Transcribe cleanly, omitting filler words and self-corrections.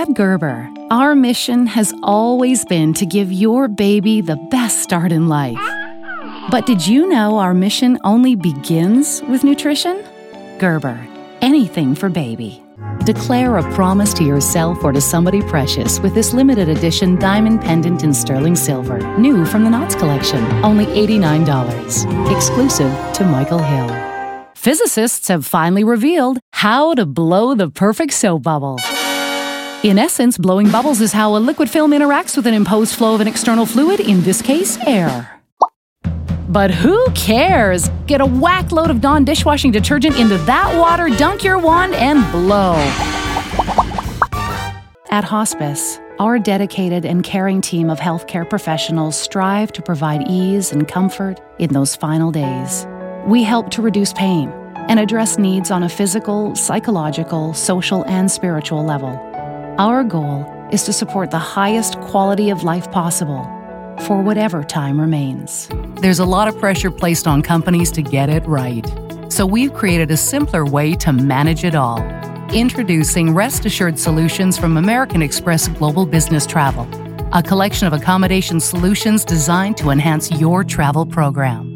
At Gerber, our mission has always been to give your baby the best start in life. But did you know our mission only begins with nutrition? Gerber, anything for baby. Declare a promise to yourself or to somebody precious with this limited edition diamond pendant in sterling silver, new from the Knots collection, only $89, exclusive to Michael Hill. Physicists have finally revealed how to blow the perfect soap bubble. In essence, blowing bubbles is how a liquid film interacts with an imposed flow of an external fluid, in this case, air. But who cares? Get a whack load of Dawn dishwashing detergent into that water, dunk your wand, and blow. At Hospice, our dedicated and caring team of healthcare professionals strive to provide ease and comfort in those final days. We help to reduce pain and address needs on a physical, psychological, social, and spiritual level. Our goal is to support the highest quality of life possible for whatever time remains. There's a lot of pressure placed on companies to get it right. So we've created a simpler way to manage it all. Introducing Rest Assured Solutions from American Express Global Business Travel, a collection of accommodation solutions designed to enhance your travel program.